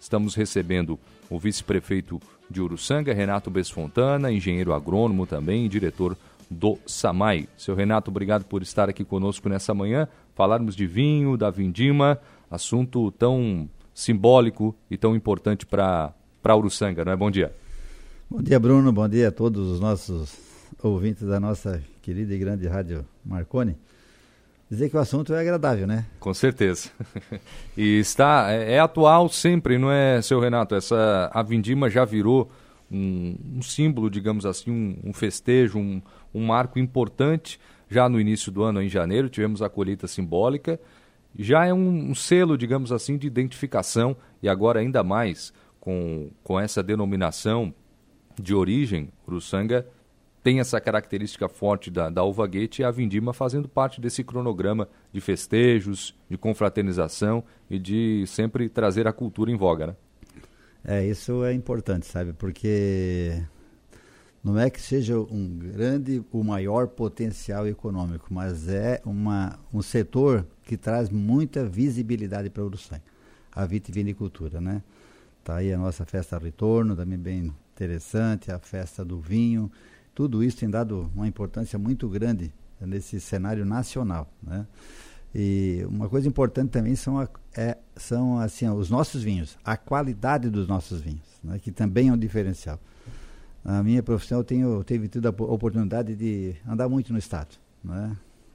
estamos recebendo o vice-prefeito de Uruçanga, Renato Besfontana, engenheiro agrônomo também e diretor do SAMAI. Seu Renato, obrigado por estar aqui conosco nessa manhã, falarmos de vinho, da vindima, assunto tão simbólico e tão importante para Uruçanga, não é? Bom dia. Bom dia, Bruno, bom dia a todos os nossos ouvintes da nossa querida e grande rádio Marconi. Dizer que o assunto é agradável, né? Com certeza. E é atual sempre, não é, seu Renato? A vindima já virou um símbolo, digamos assim, um festejo, um marco importante. Já no início do ano, em janeiro, tivemos a colheita simbólica. Já é um selo, digamos assim, de identificação. E agora ainda mais com essa denominação de origem, Uruçanga tem essa característica forte da uva Goethe e a vindima fazendo parte desse cronograma de festejos, de confraternização e de sempre trazer a cultura em voga, né? Isso é importante, sabe? Porque não é que seja o maior potencial econômico, mas é um setor que traz muita visibilidade para o Uruçanga, a vitivinicultura, né? Tá aí a nossa festa retorno, também bem interessante, a festa do vinho. Tudo isso tem dado uma importância muito grande nesse cenário nacional, né? E uma coisa importante também são assim, os nossos vinhos, a qualidade dos nossos vinhos, né? Que também é um diferencial. Na minha profissão eu tenho tido a oportunidade de andar muito no estado, né?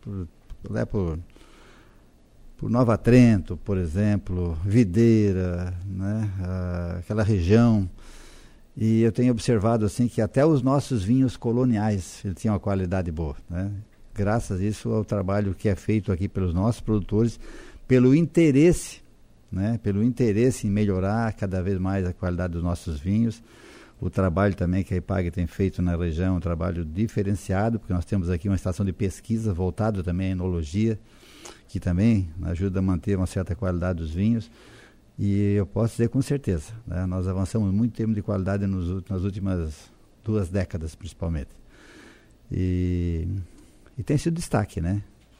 Por Nova Trento, por exemplo, Videira, né? Aquela região. E eu tenho observado assim que até os nossos vinhos coloniais tinham uma qualidade boa, né? Graças a isso ao trabalho que é feito aqui pelos nossos produtores, pelo interesse, né? Pelo interesse em melhorar cada vez mais a qualidade dos nossos vinhos. O trabalho também que a IPAG tem feito na região é um trabalho diferenciado, porque nós temos aqui uma estação de pesquisa voltada também à enologia, que também ajuda a manter uma certa qualidade dos vinhos. E eu posso dizer com certeza, né? Nós avançamos muito em termos de qualidade nas últimas 2 décadas, principalmente. E tem sido destaque, né?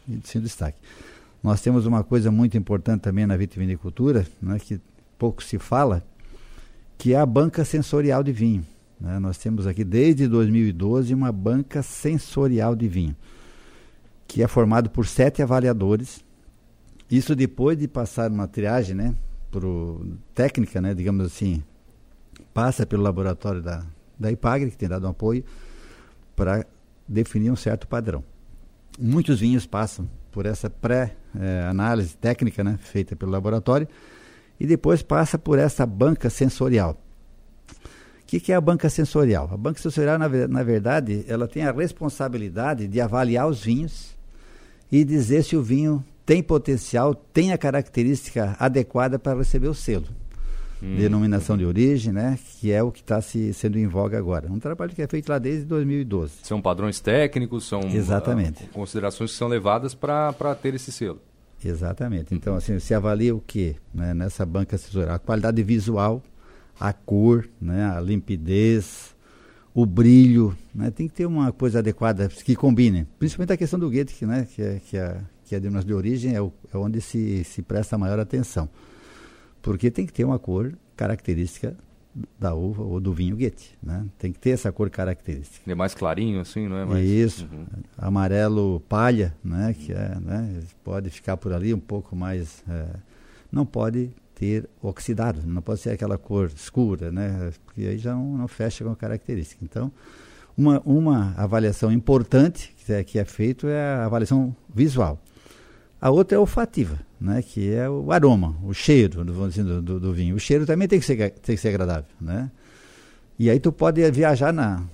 Nós temos uma coisa muito importante também na vitivinicultura, né? Que pouco se fala, que é a banca sensorial de vinho, né? Nós temos aqui desde 2012 uma banca sensorial de vinho, que é formado por 7 avaliadores. Isso depois de passar uma triagem, né? Técnica, né, digamos assim, passa pelo laboratório da IPAGRE, que tem dado um apoio para definir um certo padrão. Muitos vinhos passam por essa pré-análise técnica, né, feita pelo laboratório, e depois passa por essa banca sensorial. O que é a banca sensorial? A banca sensorial, na verdade, ela tem a responsabilidade de avaliar os vinhos e dizer se o vinho tem potencial, tem a característica adequada para receber o selo. Denominação de origem, né? Que é o que está sendo em voga agora. Um trabalho que é feito lá desde 2012. São padrões técnicos, são considerações que são levadas para ter esse selo. Exatamente. Então, assim, se avalia o quê, né, nessa banca sensorial? A qualidade visual, a cor, né, a limpidez, o brilho, né? Tem que ter uma coisa adequada que combine. Principalmente a questão do Goethe, né? Que a denominação de origem é onde se presta maior atenção. Porque tem que ter uma cor característica da uva ou do vinho Goethe, né? Tem que ter essa cor característica. Ele é mais clarinho assim, não é? Mais... Isso, amarelo palha, né? Que né? Pode ficar por ali um pouco mais... não pode ter oxidado, não pode ser aquela cor escura, né? Porque aí já não fecha com a característica. Então, uma avaliação importante que é feito é a avaliação visual. A outra é olfativa, né? Que é o aroma, o cheiro do vinho. O cheiro também tem que ser agradável, né? E aí tu pode viajar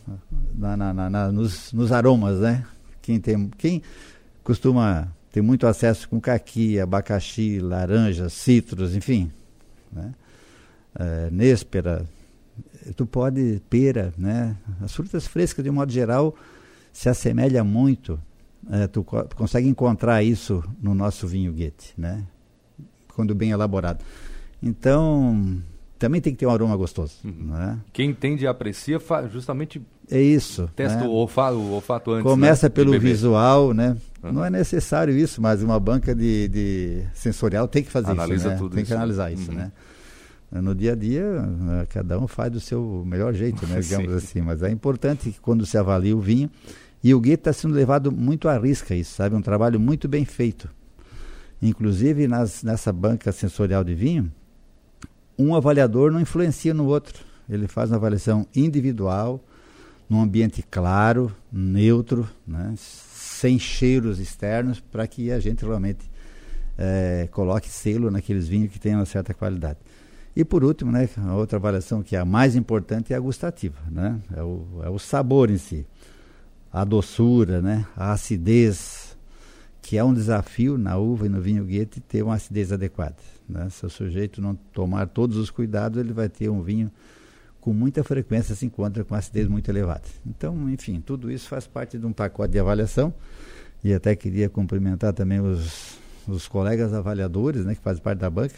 nos aromas, né? Quem costuma ter muito acesso com caqui, abacaxi, laranja, citros, enfim, né? Nêspera, tu pode pera, né? As frutas frescas de um modo geral se assemelha muito. Tu consegue encontrar isso no nosso vinho Goethe, né? Quando bem elaborado. Então, também tem que ter um aroma gostoso. Né? Quem entende e aprecia justamente isso. Testa, né? o olfato antes. Começa, né, pelo visual, né? Não é necessário isso, mas uma banca de sensorial tem que fazer. Analisa isso, né? tudo tem isso. Que analisar isso, né? No dia a dia, cada um faz do seu melhor jeito, né, digamos assim. Mas é importante que quando se avalia o vinho, e o Goethe está sendo levado muito à risca isso, sabe? Um trabalho muito bem feito. Inclusive, nessa banca sensorial de vinho, um avaliador não influencia no outro. Ele faz uma avaliação individual, num ambiente claro, neutro, né, sem cheiros externos, para que a gente realmente coloque selo naqueles vinhos que tenham uma certa qualidade. E por último, né, a outra avaliação que é a mais importante é a gustativa, né, é o sabor em si, a doçura, né, a acidez, que é um desafio na uva e no vinho Goethe ter uma acidez adequada, né? Se o sujeito não tomar todos os cuidados, ele vai ter um vinho com muita frequência se encontra com acidez muito elevada. Então, enfim, tudo isso faz parte de um pacote de avaliação, e até queria cumprimentar também os colegas avaliadores, né, que fazem parte da banca,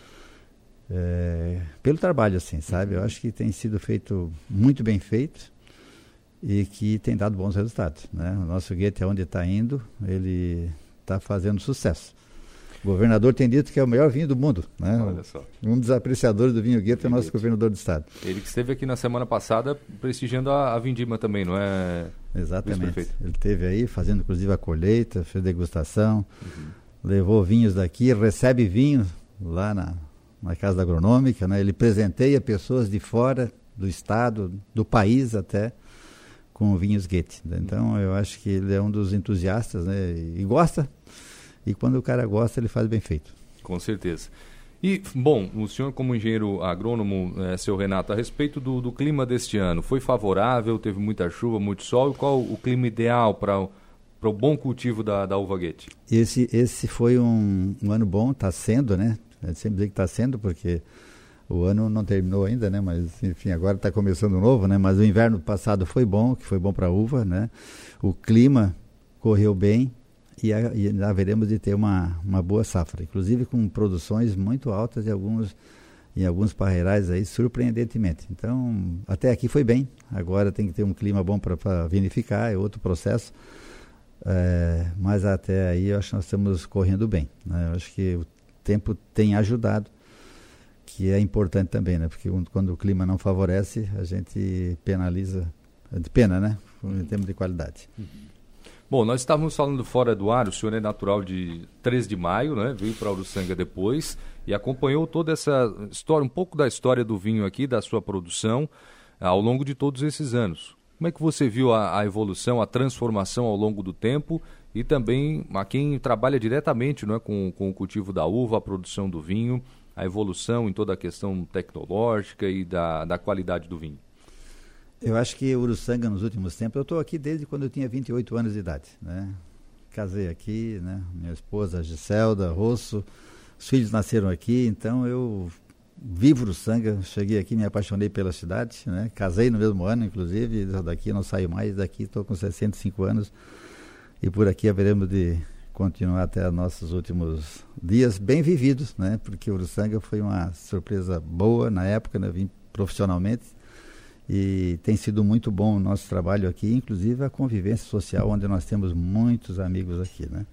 pelo trabalho, assim, sabe? Eu acho que tem sido feito muito bem feito e que tem dado bons resultados, né? O nosso Goethe, onde está indo, ele está fazendo sucesso. O governador tem dito que é o melhor vinho do mundo, né? Olha só. Um dos apreciadores do vinho Goethe é o nosso governador do estado. Ele que esteve aqui na semana passada prestigiando a vindima também, não é? Exatamente. Ele esteve aí fazendo inclusive a colheita, fez degustação, levou vinhos daqui, recebe vinhos lá na Casa Agronômica, né? Ele presenteia pessoas de fora do estado, do país até, com vinhos Goethe. Então eu acho que ele é um dos entusiastas, né? E gosta. E quando o cara gosta, ele faz bem feito. Com certeza. E, bom, o senhor como engenheiro agrônomo, seu Renato, a respeito do clima deste ano, foi favorável, teve muita chuva, muito sol, e qual o clima ideal para o bom cultivo da uva Goethe? Esse foi um ano bom, está sendo, né? Eu sempre digo que está sendo, porque o ano não terminou ainda, né? Mas, enfim, agora está começando novo, né? Mas o inverno passado foi bom, que foi bom para a uva, né? O clima correu bem, e haveremos de ter uma boa safra, inclusive com produções muito altas em alguns parreirais aí, surpreendentemente. Então, até aqui foi bem, agora tem que ter um clima bom para vinificar, é outro processo, mas até aí eu acho que nós estamos correndo bem, né? Eu acho que o tempo tem ajudado, que é importante também, né? Porque quando o clima não favorece, a gente penaliza, de pena, né? Em termos de qualidade. Bom, nós estávamos falando fora do ar, o senhor é natural de 3 de maio, né? Veio para Uruçanga depois e acompanhou toda essa história, um pouco da história do vinho aqui, da sua produção, ao longo de todos esses anos. Como é que você viu a evolução, a transformação ao longo do tempo e também a quem trabalha diretamente, não é, com o cultivo da uva, a produção do vinho, a evolução em toda a questão tecnológica e da qualidade do vinho? Eu acho que Uruçanga, nos últimos tempos, eu estou aqui desde quando eu tinha 28 anos de idade, né? Casei aqui, né? Minha esposa Giselda Rosso, os filhos nasceram aqui, então eu vivo Uruçanga, cheguei aqui, me apaixonei pela cidade, né? Casei no mesmo ano, inclusive, daqui não saio mais, daqui estou com 65 anos e por aqui haveremos de continuar até nossos últimos dias bem vividos, né? Porque Uruçanga foi uma surpresa boa na época, né? Vim profissionalmente. E tem sido muito bom o nosso trabalho aqui, inclusive a convivência social, onde nós temos muitos amigos aqui, né?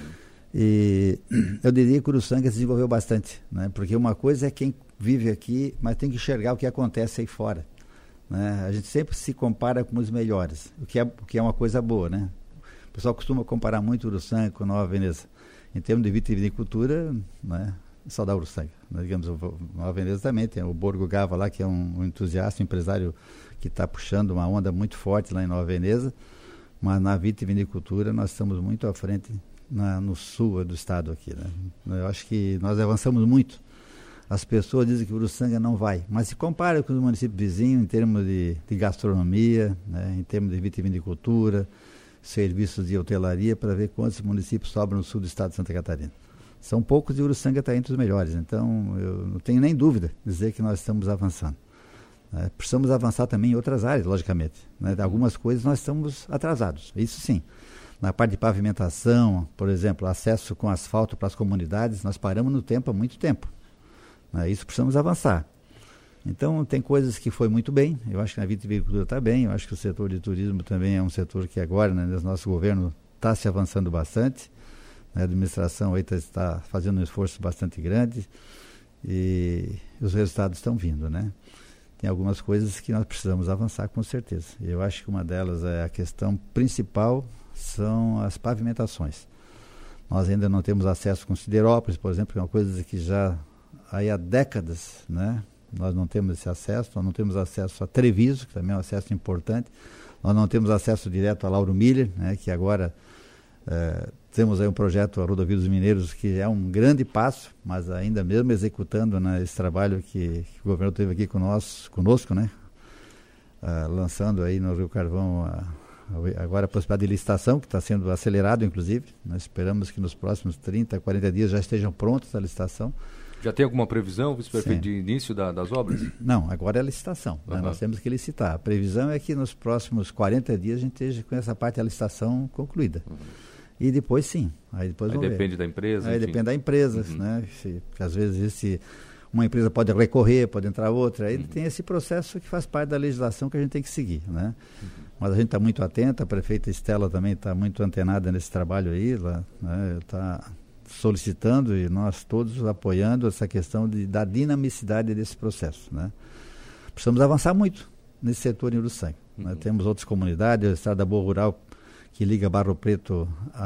E eu diria que o Uruçanga se desenvolveu bastante, né? Porque uma coisa é quem vive aqui, mas tem que enxergar o que acontece aí fora, né? A gente sempre se compara com os melhores, o que é uma coisa boa, né? O pessoal costuma comparar muito o Uruçanga com Nova Veneza. Em termos de vitivinicultura, né? Só da Uruçanga, né? Digamos, Nova Veneza também tem o Borgo Gava lá, que é um entusiasta, um empresário que está puxando uma onda muito forte lá em Nova Veneza, mas na vitivinicultura nós estamos muito à frente no sul do estado aqui, né? Eu acho que nós avançamos muito. As pessoas dizem que Uruçanga não vai, mas se compara com os municípios vizinhos em termos de gastronomia, né? Em termos de vitivinicultura, serviços de hotelaria, para ver quantos municípios sobram no sul do estado de Santa Catarina. São poucos e Uruçanga está entre os melhores, então eu não tenho nem dúvida de dizer que nós estamos avançando. Precisamos avançar também em outras áreas, logicamente, né? Algumas coisas nós estamos atrasados, isso sim. Na parte de pavimentação, por exemplo, acesso com asfalto para as comunidades, nós paramos no tempo há muito tempo, né? Isso precisamos avançar. Então tem coisas que foi muito bem, eu acho que na vitivinicultura está bem, eu acho que o setor de turismo também é um setor que agora, né, no nosso governo, está se avançando bastante. A administração aí está fazendo um esforço bastante grande E os resultados estão vindo, né? Tem algumas coisas que nós precisamos avançar com certeza. Eu acho que uma delas é a questão principal, são as pavimentações. Nós ainda não temos acesso com Siderópolis, por exemplo, que é uma coisa que já aí há décadas, né? Nós não temos esse acesso, nós não temos acesso a Treviso, que também é um acesso importante, nós não temos acesso direto a Lauro Miller, né? Que agora temos aí um projeto, a Rodovia dos Mineiros, que é um grande passo, mas ainda mesmo executando, né, esse trabalho que o governo teve aqui conosco, né? Lançando aí no Rio Carvão agora a possibilidade de licitação, que está sendo acelerado, inclusive. Nós esperamos que nos próximos 30, 40 dias já estejam prontas a licitação. Já tem alguma previsão, vice-prefeito, de início das obras? Não, agora é a licitação. Né? Nós temos que licitar. A previsão é que nos próximos 40 dias a gente esteja com essa parte da licitação concluída. E depois sim. Aí depende da empresa? Aí enfim. depende da empresa, né? Porque às vezes uma empresa pode recorrer, pode entrar outra. Aí tem esse processo que faz parte da legislação que a gente tem que seguir, né? Mas a gente está muito atento, a prefeita Estela também está muito antenada nesse trabalho aí, né? Está solicitando e nós todos apoiando essa questão da dinamicidade desse processo, né? Precisamos avançar muito nesse setor em Uruçanga. Né? Temos outras comunidades, o Estrada Boa Rural, que liga Barro Preto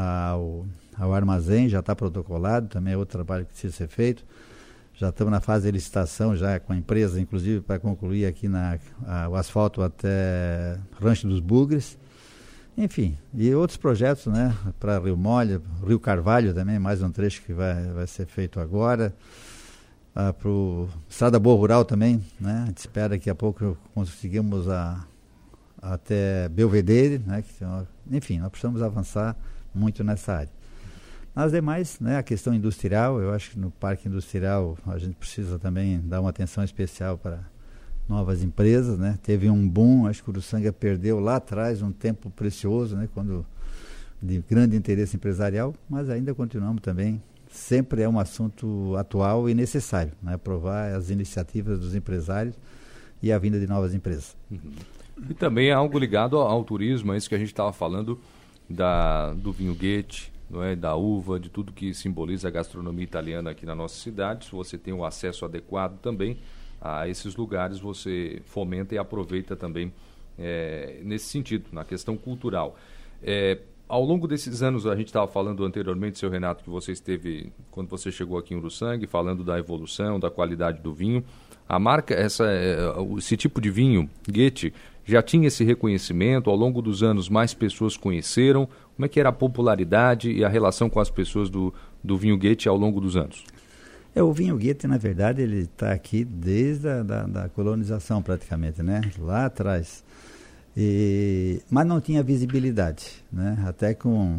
ao armazém, já está protocolado, também é outro trabalho que precisa ser feito. Já estamos na fase de licitação, já com a empresa, inclusive, para concluir aqui o asfalto até Rancho dos Bugres. Enfim, e outros projetos, né, para Rio Molha, Rio Carvalho também, mais um trecho que vai ser feito agora. Para o Estrada Boa Rural também, né, a gente espera que a pouco conseguimos até Belvedere, né, enfim, nós precisamos avançar muito nessa área. Nas demais, né, a questão industrial, eu acho que no parque industrial a gente precisa também dar uma atenção especial para novas empresas, né? Teve um boom, acho que o Uruçanga perdeu lá atrás um tempo precioso, né, de grande interesse empresarial, mas ainda continuamos também, sempre é um assunto atual e necessário, né, aprovar as iniciativas dos empresários e a vinda de novas empresas. E também é algo ligado ao turismo, é isso que a gente estava falando do vinho Goethe, não é? Da uva, de tudo que simboliza a gastronomia italiana aqui na nossa cidade. Se você tem o acesso adequado também a esses lugares, você fomenta e aproveita também nesse sentido, na questão cultural. Ao longo desses anos, a gente estava falando anteriormente, seu Renato, que você esteve, quando você chegou aqui em Uruçanga, falando da evolução, da qualidade do vinho. A marca, esse tipo de vinho, Goethe, já tinha esse reconhecimento, ao longo dos anos mais pessoas conheceram. Como é que era a popularidade e a relação com as pessoas do vinho Goethe ao longo dos anos? O vinho Goethe, na verdade, ele está aqui desde da colonização praticamente, né? Lá atrás. Mas não tinha visibilidade, né? Até que um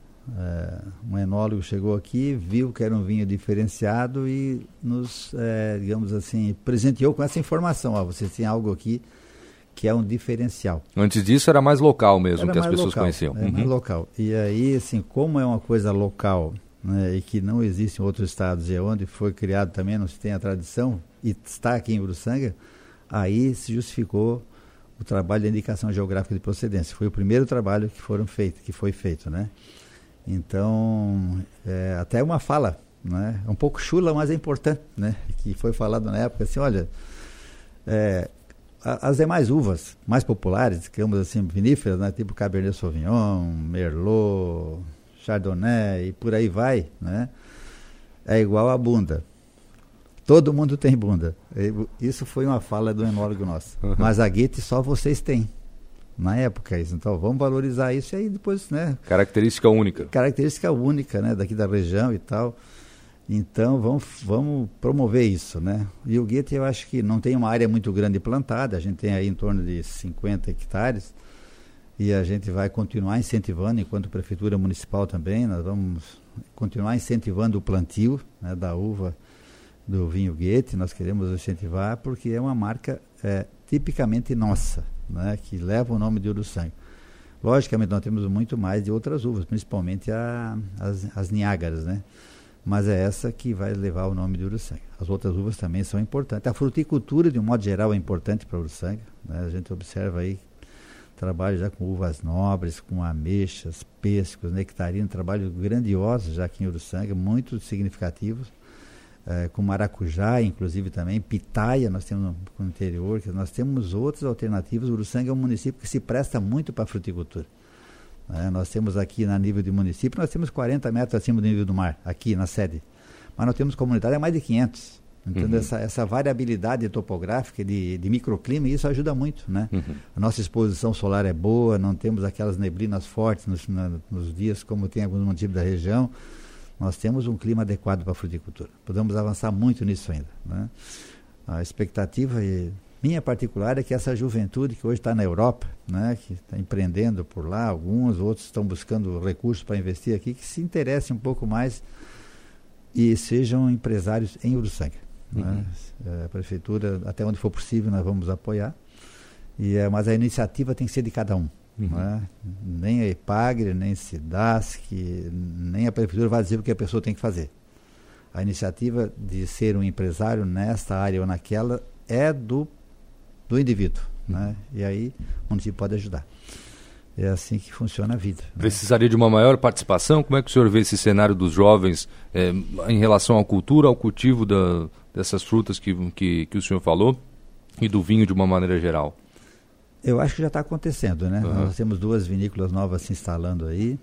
enólogo chegou aqui, viu que era um vinho diferenciado e nos, digamos assim, presenteou com essa informação. Você tem algo aqui que é um diferencial. Antes disso era mais local mesmo, que as pessoas conheciam. Mais local. E aí, assim, como é uma coisa local, né, e que não existe em outros estados, e é onde foi criado também, não se tem a tradição, e está aqui em Uruçanga, aí se justificou o trabalho de indicação geográfica de procedência. Foi o primeiro trabalho que foi feito, né? Então, até uma fala, né? Um pouco chula, mas é importante, né? Que foi falado na época, assim, olha, as demais uvas mais populares, digamos assim, viníferas, né? Tipo Cabernet Sauvignon, Merlot, Chardonnay e por aí vai, né? É igual a bunda. Todo mundo tem bunda. Isso foi uma fala do enólogo nosso. Mas a Goethe só vocês têm. Na época, isso. Então vamos valorizar isso e aí depois, né? Característica única. Característica única, né? Daqui da região e tal. Então vamos promover isso, né? E o Goethe, eu acho que não tem uma área muito grande plantada. A gente tem aí em torno de 50 hectares. E a gente vai continuar incentivando, enquanto Prefeitura Municipal também, nós vamos continuar incentivando o plantio, né, da uva do vinho Goethe. Nós queremos incentivar porque é uma marca tipicamente nossa, né, que leva o nome de Uruçanga. Logicamente nós temos muito mais de outras uvas, principalmente as Niágaras, né? Mas é essa que vai levar o nome de Uruçanga. As outras uvas também são importantes. A fruticultura, de um modo geral, é importante para Uruçanga, né? A gente observa aí trabalho já com uvas nobres, com ameixas, pêssegos, nectarinas, trabalho grandioso já aqui em Uruçanga, muito significativos. com maracujá, inclusive também, pitaia, nós temos no interior, nós temos outras alternativas. Uruçanga é um município que se presta muito para a fruticultura. Nós temos aqui, na nível de município, nós temos 40 metros acima do nível do mar, aqui na sede. Mas nós temos comunidade a mais de 500. Então, essa variabilidade topográfica de microclima, isso ajuda muito, né? A nossa exposição solar é boa, não temos aquelas neblinas fortes nos dias, como tem alguns municípios da região. Nós temos um clima adequado para a fruticultura. Podemos avançar muito nisso ainda, né? A expectativa minha particular é que essa juventude que hoje está na Europa, né, que está empreendendo por lá, alguns outros estão buscando recursos para investir aqui, que se interessem um pouco mais e sejam empresários em Uruçanga. Né? A prefeitura, até onde for possível, nós vamos apoiar, mas a iniciativa tem que ser de cada um. Né? Nem a EPAGRE, nem a SIDASC, nem a prefeitura vai dizer o que a pessoa tem que fazer. A iniciativa de ser um empresário nesta área ou naquela é do indivíduo, né? E aí o município pode ajudar. É assim que funciona a vida. Precisaria de uma maior participação? Como é que o senhor vê esse cenário dos jovens em relação à cultura, ao cultivo dessas frutas que o senhor falou e do vinho de uma maneira geral? Eu acho que já está acontecendo, né? Nós temos 2 vinícolas novas se instalando aí.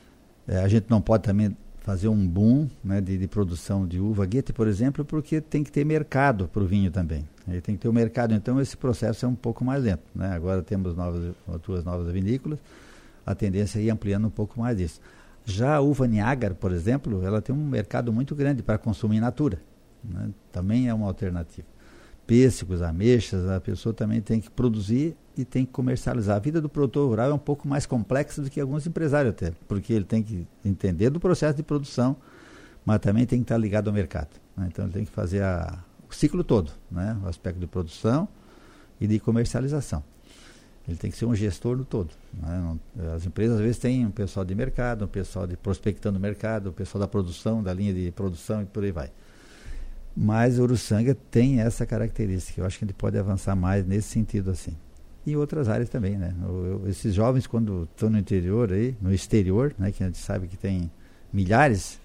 A gente não pode também fazer um boom, né, de produção de uva Goethe, por exemplo, porque tem que ter mercado para o vinho também. Ele tem que ter o mercado, então esse processo é um pouco mais lento, né? Agora temos 2 novas vinícolas, a tendência é ir ampliando um pouco mais isso. Já a uva Niágara, por exemplo, ela tem um mercado muito grande para consumo in natura, né? Também é uma alternativa. Pêssegos, ameixas, a pessoa também tem que produzir e tem que comercializar. A vida do produtor rural é um pouco mais complexa do que alguns empresários até, porque ele tem que entender do processo de produção, mas também tem que estar ligado ao mercado, né? Então ele tem que fazer o ciclo todo, né? O aspecto de produção e de comercialização. Ele tem que ser um gestor do todo, né? As empresas às vezes têm um pessoal de mercado, um pessoal de prospectando o mercado, o pessoal da produção, da linha de produção e por aí vai. Mas Uruçanga tem essa característica. Eu acho que a gente pode avançar mais nesse sentido assim. E outras áreas também, né? Esses jovens, quando estão no interior aí, no exterior, né, que a gente sabe que tem milhares,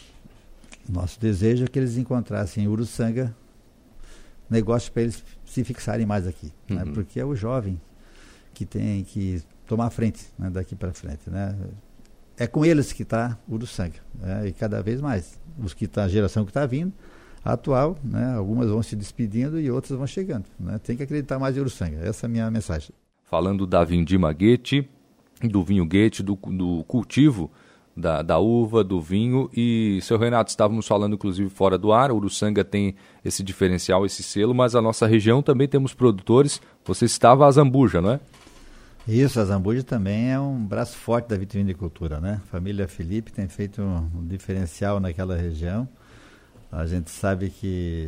nosso desejo é que eles encontrassem em Uruçanga negócio para eles se fixarem mais aqui, né? Porque é o jovem que tem que tomar a frente, né, daqui para frente, né? É com eles que está Uruçanga, né? E cada vez mais. A geração que está vindo, a atual, né, algumas vão se despedindo e outras vão chegando, né? Tem que acreditar mais em Uruçanga. Essa é a minha mensagem. Falando da vindima Goethe, do vinho Goethe, do cultivo da uva, do vinho, e, seu Renato, estávamos falando inclusive fora do ar, Uruçanga tem esse diferencial, esse selo, mas a nossa região também temos produtores. Você citava a Zambuja, não é? Isso, a Zambuja também é um braço forte da vitivinicultura, né? A família Felipe tem feito um diferencial naquela região. A gente sabe que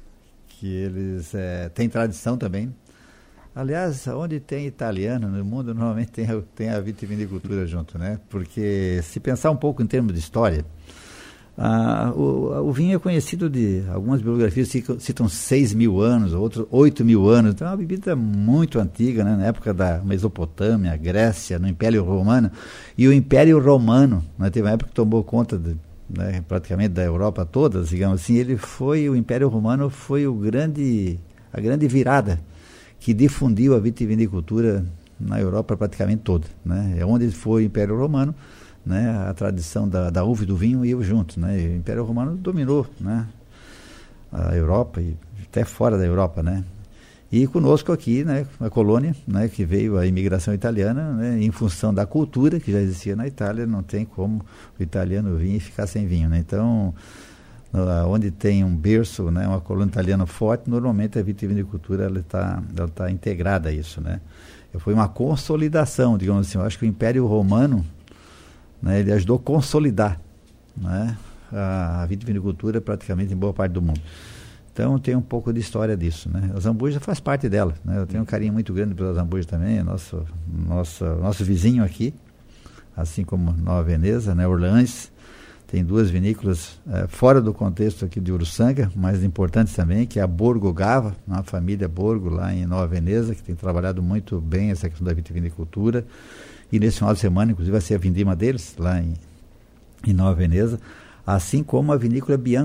eles têm tradição também. Aliás, onde tem italiano no mundo, normalmente tem a vitivinicultura junto, né? Porque se pensar um pouco em termos de história, o vinho é conhecido algumas biografias citam 6.000 anos, outros 8.000 anos. Então é uma bebida muito antiga, né? Na época da Mesopotâmia, Grécia, no Império Romano. E o Império Romano, né, teve uma época que tomou conta né, praticamente da Europa toda, digamos assim. O Império Romano foi a grande virada que difundiu a vitivinicultura na Europa praticamente toda, né? É onde foi o Império Romano, né, a tradição da uva e do vinho iam juntos, né? E o Império Romano dominou, né, a Europa e até fora da Europa, né? E conosco aqui, né, a colônia, né, que veio a imigração italiana, né, em função da cultura que já existia na Itália, não tem como o italiano vir e ficar sem vinho, né? Então, onde tem um berço, né, uma colônia italiana forte, normalmente a vitivinicultura ela está integrada a isso, né? Foi uma consolidação, digamos assim. Eu acho que o Império Romano, né, ele ajudou a consolidar, né, a vitivinicultura praticamente em boa parte do mundo. Então tem um pouco de história disso, né? A Zambuja faz parte dela, né? Eu tenho um carinho muito grande pela Zambuja também, nosso vizinho aqui, assim como Nova Veneza, né, Orleans. Tem 2 vinícolas fora do contexto aqui de Uruçanga, mas importantes também, que é a Borgo Gava, uma família Borgo lá em Nova Veneza, que tem trabalhado muito bem essa questão da vitivinicultura. E nesse final de semana, inclusive, vai ser a vindima deles, lá em Nova Veneza, assim como a vinícola Bianco,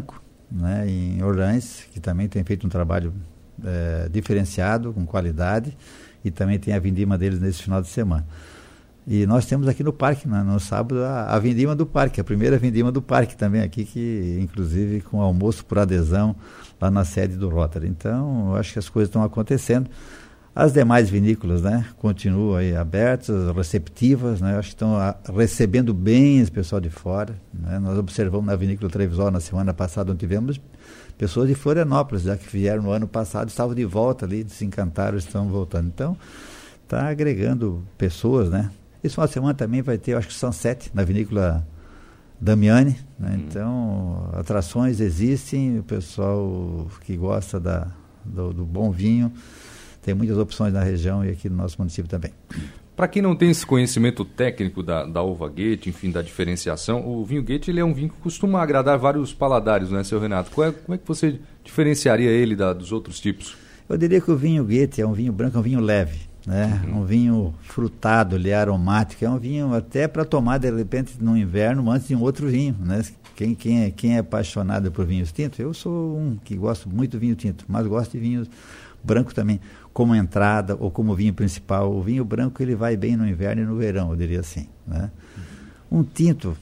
né, em Orleans, que também tem feito um trabalho diferenciado, com qualidade, e também tem a vindima deles nesse final de semana. E nós temos aqui no parque, né, no sábado, a vindima do parque, a primeira vindima do parque também aqui, que inclusive com almoço por adesão lá na sede do Rotary. Então, eu acho que as coisas estão acontecendo. As demais vinícolas, né, continuam aí abertas, receptivas, né, eu acho que estão recebendo bem esse pessoal de fora, né. Nós observamos na vinícola Trevisol na semana passada, onde tivemos pessoas de Florianópolis, já que vieram no ano passado, estavam de volta ali, se encantaram, estão voltando. Então, está agregando pessoas, né. Esse final de semana também vai ter, eu acho que Sunset, na vinícola Damiani, né. Então, atrações existem, o pessoal que gosta do bom vinho, tem muitas opções na região e aqui no nosso município também. Para quem não tem esse conhecimento técnico da uva Goethe, enfim, da diferenciação, o vinho Goethe ele é um vinho que costuma agradar vários paladares, né, seu Renato? Como é que você diferenciaria ele dos outros tipos? Eu diria que o vinho Goethe é um vinho branco, é um vinho leve, né? Um vinho frutado, ele é aromático, é um vinho até para tomar de repente no inverno antes de um outro vinho, né? Quem é apaixonado por vinhos tintos, eu sou um que gosto muito de vinho tinto, mas gosto de vinhos branco também, como entrada ou como vinho principal. O vinho branco ele vai bem no inverno e no verão, eu diria assim, né? Um tinto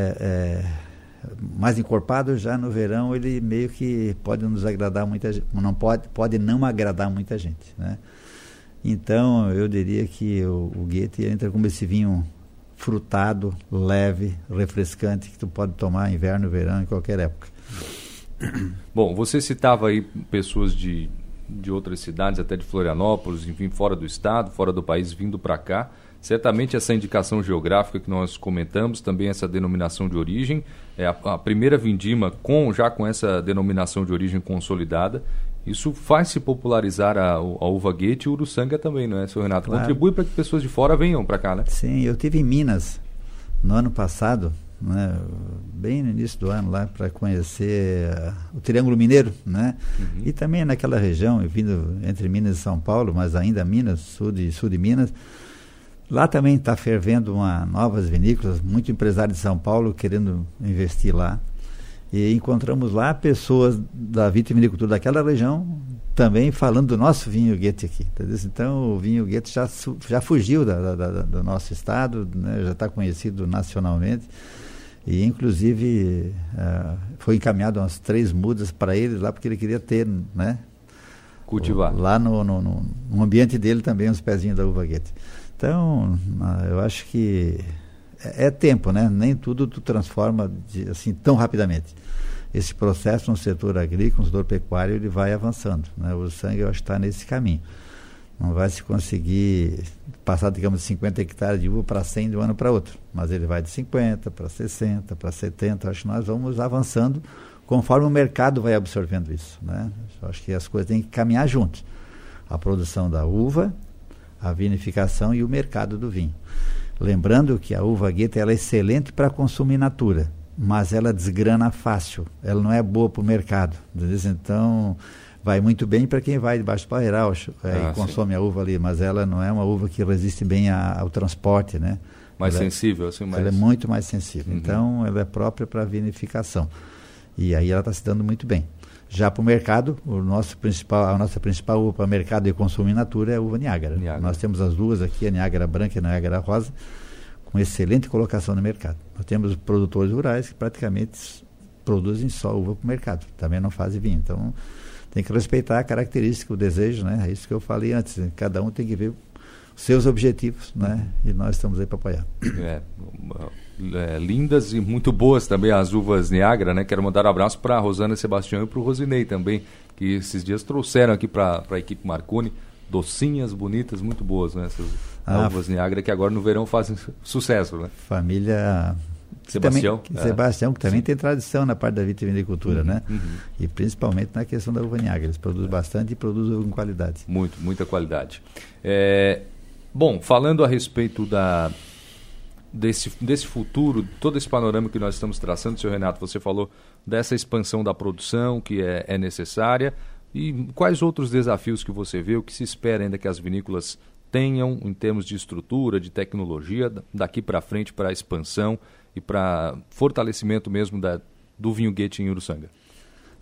mais encorpado, já no verão ele meio que pode nos agradar muita gente, pode não agradar muita gente, né? Então eu diria que o Goethe entra como esse vinho frutado, leve, refrescante, que tu pode tomar inverno, verão, em qualquer época. Bom, você citava aí pessoas de outras cidades, até de Florianópolis, enfim, fora do estado, fora do país, vindo para cá. Certamente essa indicação geográfica que nós comentamos, também essa denominação de origem, é a primeira vindima já com essa denominação de origem consolidada. Isso faz se popularizar a uva Goethe e o Uruçanga também, não é, seu Renato? Claro. Contribui para que pessoas de fora venham para cá, né? Sim, eu estive em Minas no ano passado, né, bem no início do ano lá, para conhecer o Triângulo Mineiro, né? E também naquela região, vindo entre Minas e São Paulo, mas ainda Minas, sul de Minas. Lá também está fervendo novas vinícolas, muito empresário de São Paulo querendo investir lá. E encontramos lá pessoas da vitivinicultura daquela região também falando do nosso vinho Goethe aqui. Entendeu? Então o vinho Goethe já fugiu do nosso estado, né? Já está conhecido nacionalmente. E inclusive foi encaminhado umas 3 mudas para ele lá, porque ele queria ter, né, cultivar lá no ambiente dele também uns pezinhos da uva Goethe. Então eu acho que é tempo, né? Nem tudo tu transforma assim tão rapidamente. Esse processo no setor agrícola, no setor pecuário, ele vai avançando, né? O Uruçanga, eu acho que está nesse caminho. Não vai se conseguir passar, digamos, de 50 hectares de uva para 100 de um ano para outro, mas ele vai de 50 para 60, para 70. Acho que nós vamos avançando conforme o mercado vai absorvendo isso, né? Eu acho que as coisas têm que caminhar juntos. A produção da uva, a vinificação e o mercado do vinho. Lembrando que a uva Goethe ela é excelente para consumo in natura, mas ela desgrana fácil, ela não é boa para o mercado. Entendeu? Então, vai muito bem para quem vai debaixo do parreiral e consome a uva ali, mas ela não é uma uva que resiste bem ao transporte, né? Mais sensível, assim, mais... Ela é muito mais sensível. Então, ela é própria para vinificação. E aí ela está se dando muito bem. Já para o mercado, a nossa principal uva para mercado e consumo in natura é a uva Niágara. Nós temos as duas aqui, a Niágara branca e a Niágara rosa, com excelente colocação no mercado. Nós temos produtores rurais que praticamente produzem só uva para o mercado, também não fazem vinho. Então, tem que respeitar a característica, o desejo, né? É isso que eu falei antes. Cada um tem que ver os seus objetivos, né? E nós estamos aí para apoiar. Lindas e muito boas também as uvas Niágara, né? Quero mandar um abraço para a Rosana Sebastião e para o Rosinei também, que esses dias trouxeram aqui para a equipe Marconi, docinhas, bonitas, muito boas, né? Essas uvas Niágara que agora no verão fazem sucesso, né? Família Sebastião. Sebastião, que também tem tradição na parte da vitivinicultura, né? E principalmente na questão da uva Niágara. Eles produzem bastante e produzem com qualidade. Muita qualidade. Bom, falando a respeito desse futuro, todo esse panorama que nós estamos traçando, senhor Renato, você falou dessa expansão da produção que é necessária, e quais outros desafios que você vê, o que se espera ainda que as vinícolas tenham em termos de estrutura, de tecnologia, daqui para frente para a expansão e para fortalecimento mesmo do vinho Goethe em Uruçanga?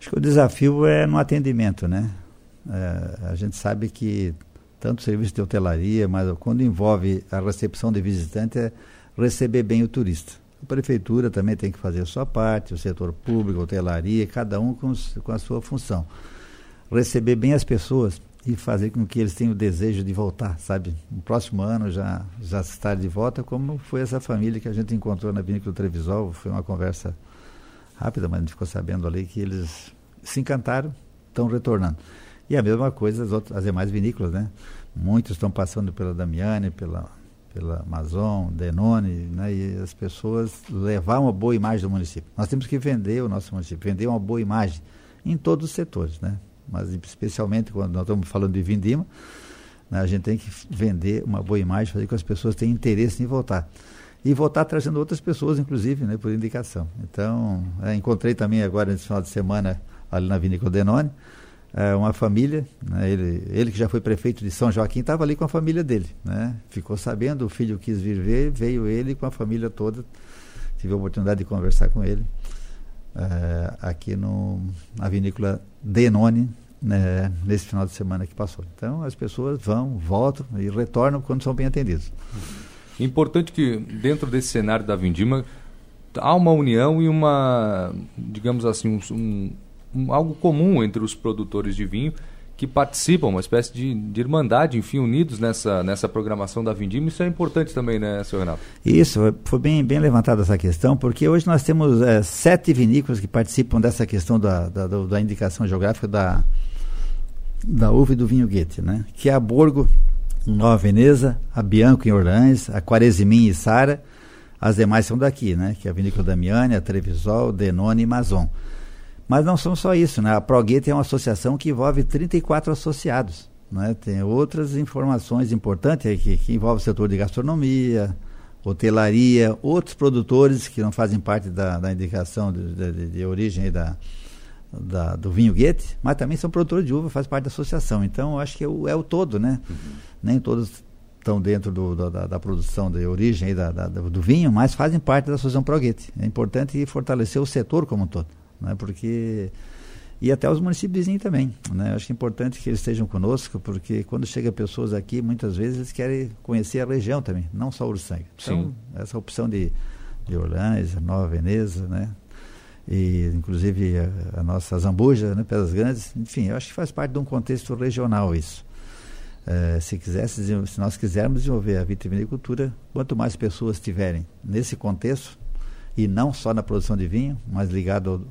Acho que o desafio é no atendimento, né? A gente sabe que tanto o serviço de hotelaria, mas quando envolve a recepção de visitante, é receber bem o turista. A prefeitura também tem que fazer a sua parte, o setor público, a hotelaria, cada um com a sua função. Receber bem as pessoas e fazer com que eles tenham o desejo de voltar, sabe? No próximo ano já estar de volta, como foi essa família que a gente encontrou na Vinícola Trevisol. Foi uma conversa rápida, mas a gente ficou sabendo ali que eles se encantaram, estão retornando. E a mesma coisa as demais vinícolas, né? Muitos estão passando pela Damiani, pela Amazon, Denone, né? E as pessoas levar uma boa imagem do município. Nós temos que vender o nosso município, vender uma boa imagem em todos os setores, né? Mas especialmente quando nós estamos falando de Vindima, né? A gente tem que vender uma boa imagem, fazer com que as pessoas tenham interesse em voltar. E voltar trazendo outras pessoas, inclusive, né? Por indicação. Então, encontrei também agora, nesse final de semana, ali na Vinícola Denone, uma família, né? Ele que já foi prefeito de São Joaquim, estava ali com a família dele, né? Ficou sabendo, o filho quis vir ver, veio ele com a família toda. Tive a oportunidade de conversar com ele aqui na Vinícola Denone, né? Nesse final de semana que passou. Então as pessoas voltam e retornam quando são bem atendidos. Importante que dentro desse cenário da Vindima há uma união e uma, digamos assim, algo comum entre os produtores de vinho que participam, uma espécie de irmandade, enfim, unidos nessa programação da Vindima. Isso é importante também, né, seu Renato? Isso, foi bem levantada essa questão, porque hoje nós temos 7 vinícolas que participam dessa questão da indicação geográfica da uva e do vinho Goethe, né? Que é a Borgo, Nova Veneza, a Bianco em Orleans, a Quaresimin e Sara. As demais são daqui, né? Que é a Vinícola Damiani, a Trevisol, Denone e Mazon. Mas não são só isso, né? A ProGoethe é uma associação que envolve 34 associados, né? Tem outras informações importantes que envolvem o setor de gastronomia, hotelaria, outros produtores que não fazem parte da indicação de origem do vinho Goethe, mas também são produtores de uva, faz parte da associação. Então, eu acho que é o todo, né? Uhum. Nem todos estão dentro da produção de origem do vinho, mas fazem parte da associação ProGoethe. É importante fortalecer o setor como um todo, né? Porque e até os municípios vizinhos também, né? Acho que é importante que eles estejam conosco, porque quando chegam pessoas aqui, muitas vezes eles querem conhecer a região também, não só Uruçanga. Então, sim, essa opção de Orleans, Nova Veneza, né? E inclusive a nossa Zambuja, né? Pedras Grandes, enfim, eu acho que faz parte de um contexto regional isso. Se nós quisermos desenvolver a vitivinicultura, quanto mais pessoas tiverem nesse contexto, e não só na produção de vinho, mas ligado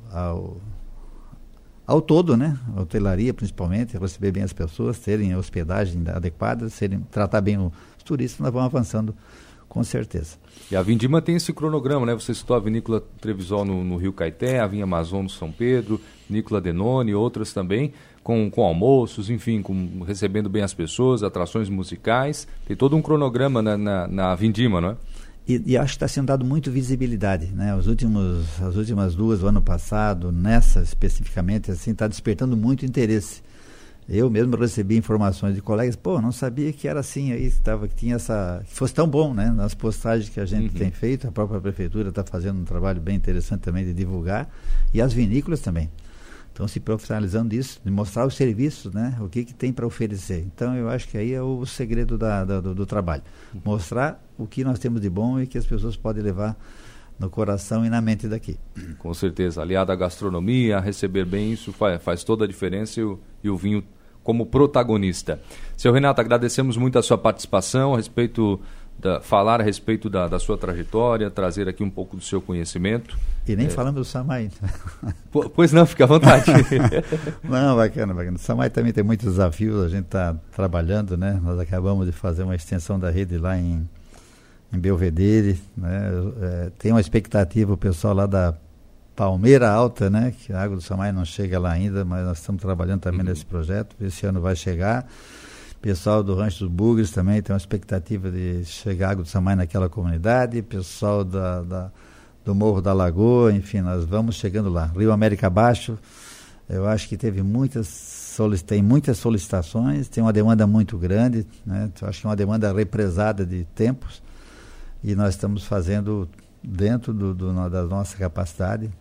ao todo, né? A hotelaria principalmente, receber bem as pessoas, terem hospedagem adequada, tratar bem os turistas, nós vamos avançando com certeza. E a Vindima tem esse cronograma, né? Você citou a Vinícola Trevisol no Rio Caeté, a Vinha Amazon no São Pedro, Vinícola Denone e outras também, com almoços, enfim, recebendo bem as pessoas, atrações musicais. Tem todo um cronograma na Vindima, não é? E acho que está sendo dado muito visibilidade, né? As últimas duas do ano passado, nessa especificamente, assim, está despertando muito interesse. Eu mesmo recebi informações de colegas, não sabia que era assim aí, que tinha que fosse tão bom, né? Nas postagens que a gente tem feito, a própria prefeitura está fazendo um trabalho bem interessante também de divulgar, e as vinícolas também estão se profissionalizando disso, de mostrar os serviços, né? O que tem para oferecer. Então eu acho que aí é o segredo do trabalho, mostrar o que nós temos de bom e que as pessoas podem levar no coração e na mente daqui. Com certeza, aliado à gastronomia, a receber bem, isso faz toda a diferença e o vinho como protagonista. Seu Renato, agradecemos muito a sua participação, falar a respeito da sua trajetória, trazer aqui um pouco do seu conhecimento. E nem falamos do Samay. Pois não, fica à vontade. Não, bacana. O Samay também tem muitos desafios, a gente está trabalhando, né? Nós acabamos de fazer uma extensão da rede lá em Belvedere, né? Tem uma expectativa, o pessoal lá da Palmeira Alta, né? Que a água do Samay não chega lá ainda, mas nós estamos trabalhando também nesse projeto, esse ano vai chegar. Pessoal do Rancho dos Bugres também tem uma expectativa de chegar água do Samay naquela comunidade, pessoal do Morro da Lagoa, enfim, nós vamos chegando lá. Rio América Abaixo, eu acho que tem muitas solicitações, tem uma demanda muito grande, né? Eu acho que é uma demanda represada de tempos, e nós estamos fazendo dentro da nossa capacidade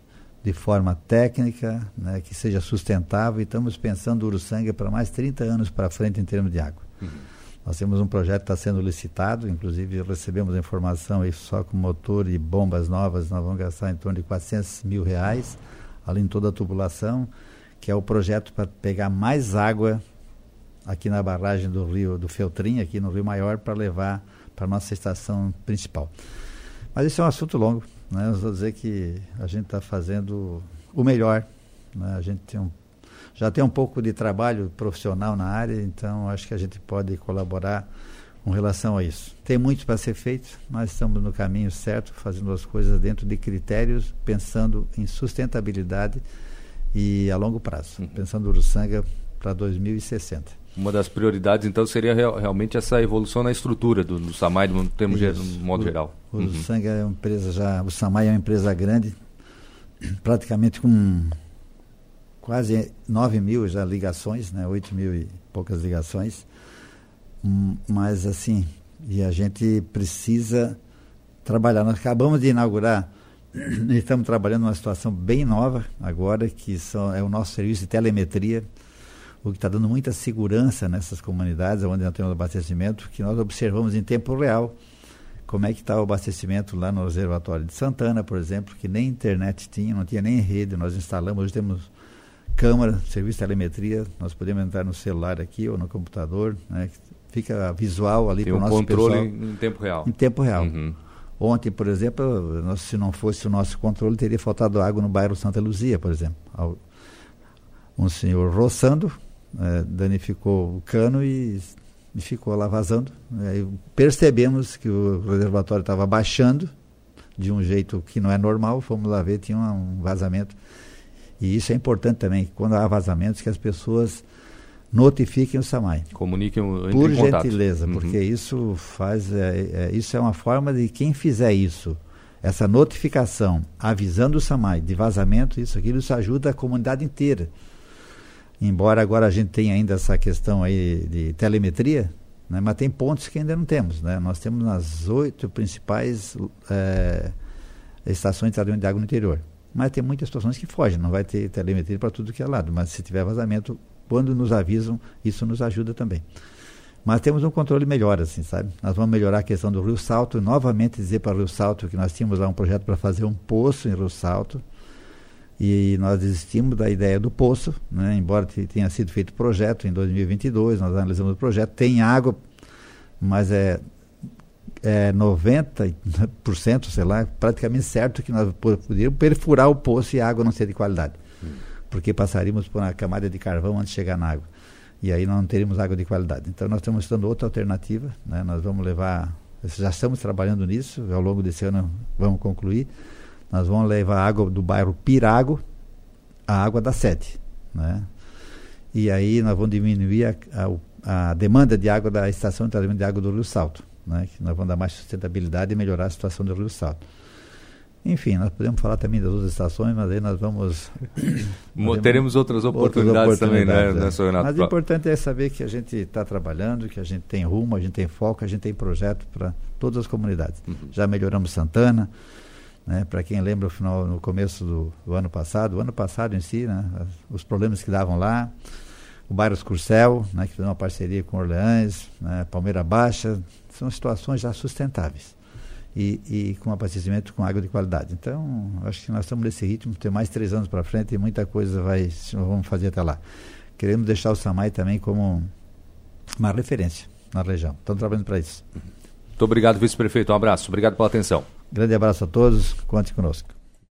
de forma técnica, né, que seja sustentável, e estamos pensando Uruçanga para mais 30 anos para frente em termos de água. Nós temos um projeto que está sendo licitado, inclusive recebemos a informação aí, só com motor e bombas novas, nós vamos gastar em torno de R$400 mil, além de toda a tubulação, que é o projeto para pegar mais água aqui na barragem do Rio do Feltrim, aqui no Rio Maior, para levar para a nossa estação principal. Mas isso é um assunto longo, né? Eu vou dizer que a gente está fazendo o melhor, né? A gente já tem um pouco de trabalho profissional na área, então acho que a gente pode colaborar com relação a isso. Tem muito para ser feito, mas estamos no caminho certo, fazendo as coisas dentro de critérios, pensando em sustentabilidade e a longo prazo, pensando Uruçanga para 2060. Uma das prioridades, então, seria realmente essa evolução na estrutura do SAMAI, no modo geral. O Uruçanga é uma empresa o SAMAI é uma empresa grande, praticamente com quase 9 mil já ligações, né, 8 mil e poucas ligações, mas assim, e a gente precisa trabalhar. Nós acabamos de inaugurar, estamos trabalhando numa situação bem nova agora, que é o nosso serviço de telemetria, o que está dando muita segurança nessas comunidades onde nós temos abastecimento, que nós observamos em tempo real como é que está o abastecimento lá no reservatório de Santana, por exemplo, que nem internet tinha, não tinha nem rede, nós instalamos, hoje temos câmera, serviço de telemetria, nós podemos entrar no celular aqui ou no computador, né, fica visual ali para o nosso pessoal. Tem um controle em tempo real. Em tempo real. Ontem, por exemplo, se não fosse o nosso controle, teria faltado água no bairro Santa Luzia, por exemplo. Um senhor roçando, danificou o cano e ficou lá vazando. Aí percebemos que o reservatório estava baixando de um jeito que não é normal, fomos lá ver, tinha um vazamento. E isso é importante também, quando há vazamentos, que as pessoas notifiquem o SAMAI. Comuniquem, por gentileza, porque isso isso é uma forma de quem fizer isso, essa notificação, avisando o SAMAI de vazamento, isso ajuda a comunidade inteira. Embora agora a gente tenha ainda essa questão aí de telemetria, né, mas tem pontos que ainda não temos, né? Nós temos nas 8 principais estações de tratamento de água no interior. Mas tem muitas situações que fogem, não vai ter telemetria para tudo que é lado, mas se tiver vazamento, quando nos avisam, isso nos ajuda também. Mas temos um controle melhor, assim, sabe? Nós vamos melhorar a questão do Rio Salto, novamente dizer para o Rio Salto que nós tínhamos lá um projeto para fazer um poço em Rio Salto, e nós desistimos da ideia do poço, né? Embora tenha sido feito o projeto em 2022, nós analisamos o projeto, tem água, mas é 90%, sei lá, praticamente certo que nós poderíamos perfurar o poço e a água não ser de qualidade. Porque passaríamos por uma camada de carvão antes de chegar na água. E aí nós não teríamos água de qualidade. Então nós estamos estudando outra alternativa, né? Nós vamos já estamos trabalhando nisso, ao longo desse ano vamos concluir. Nós vamos levar a água do bairro Pirago, a água da sede, né? E aí nós vamos diminuir a demanda de água da estação de tratamento de água do Rio Salto, né? Que nós vamos dar mais sustentabilidade e melhorar a situação do Rio Salto. Enfim, nós podemos falar também das outras estações, mas aí nós vamos... teremos outras oportunidades também, né, Renato? Mas o importante é saber que a gente está trabalhando, que a gente tem rumo, a gente tem foco, a gente tem projeto para todas as comunidades. Já melhoramos Santana, né? Para quem lembra no começo do ano passado, o ano passado em si, né? Os problemas que davam lá, o bairro Escurcel, né? Que fez uma parceria com Orleans, né? Palmeira Baixa, são situações já sustentáveis. E com abastecimento com água de qualidade. Então, acho que nós estamos nesse ritmo, tem mais 3 anos para frente e muita coisa vamos fazer até lá. Queremos deixar o SAMAI também como uma referência na região. Estamos trabalhando para isso. Muito obrigado, vice-prefeito. Um abraço. Obrigado pela atenção. Grande abraço a todos. Conte conosco.